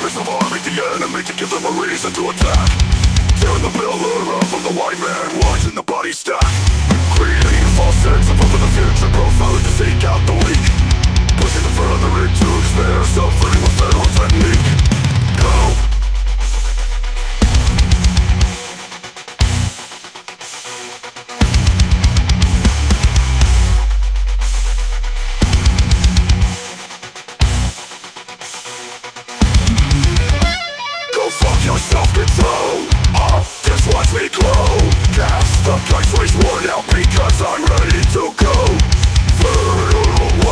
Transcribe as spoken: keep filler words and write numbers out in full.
purpose of arming the enemy to give them a reason to attack. Tearing the pillar off of the white man, watching the body stack. Creating a false sense of hope in the future, profound to seek out the weak. Pushing them further into despair, suffering with federal technique. Go! Your self-control, oh, just watch me glow. Cast the dice, race worn out because I'm ready to go. Fertile